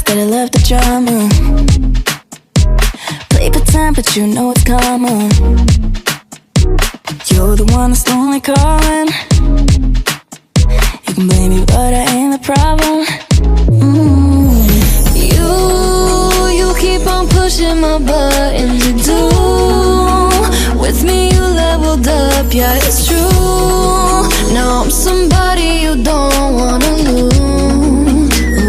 that I love the drama. Play pretend, but you know it's common. You're the one that's only calling. You can blame me, but I ain't the problem. You keep on pushing my buttons. You do. With me you leveled up, yeah, it's true. Now I'm somebody you don't wanna lose.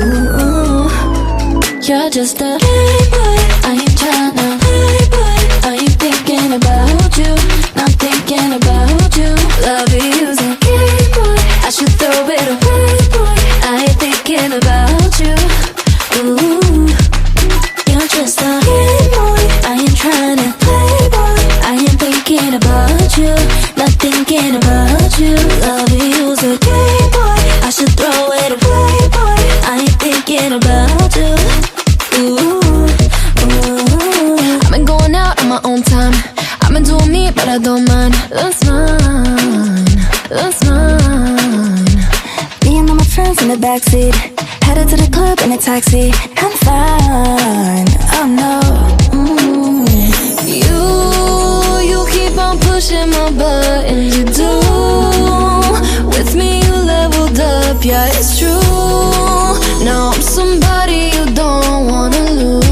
You're just a playboy, I ain't tryna playboy. I ain't thinking about you, not thinking about you. Love you's a gay boy, I should throw it away, boy. I ain't thinking about you. Ooh, you're just a gay boy, I ain't tryna playboy. I ain't thinking about you, not thinking about you. Love you's a gay boy, I should throw it away, boy. I ain't thinking about you. I've been going out on my own time. I've been doing me, but I don't mind. That's mine, that's mine. Me and all my friends in the backseat, headed to the club in a taxi. I'm fine, oh no. You keep on pushing my buttons. You do. With me you leveled up, yeah, it's true. Now I'm somebody you don't wanna lose.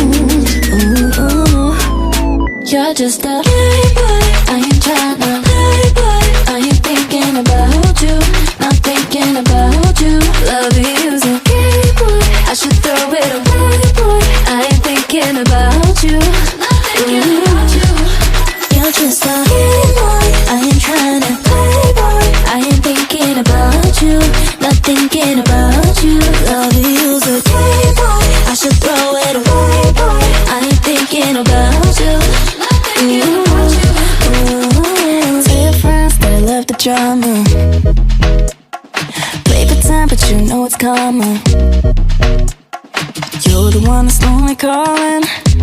You're just a playboy, I ain't tryna playboy. I ain't thinking about you, not thinking about you. Love you's a gay boy, I should throw it away, boy. I ain't thinking about you, not thinking about you. You're just a gay boy, I ain't tryna playboy. I ain't thinking about you, not thinking about you. Love you's a gay boy, I should throw it away, boy. I ain't thinking about you. Tell your friends that I love the drama. Play pretend, but you know it's common. You're the one that's only calling.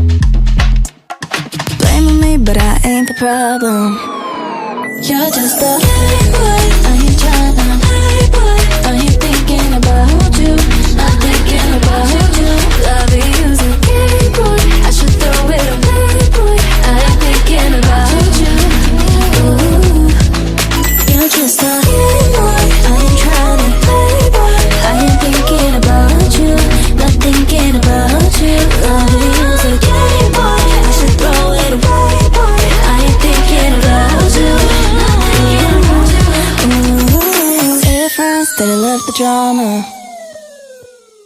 Blaming me, but I ain't the problem. You're just a playboy, I ain't tryna playboy. I ain't thinking about you, not thinking about you. Love you's a gay boy, I should throw it away, boy. I ain't thinking about you. Ooh, you're just a gay boy, I ain't tryna playboy. I ain't thinking about you, not thinking about you. Love you's a gay boy, I should throw it away, boy. I ain't thinking about you. Tell your friends that I love the drama.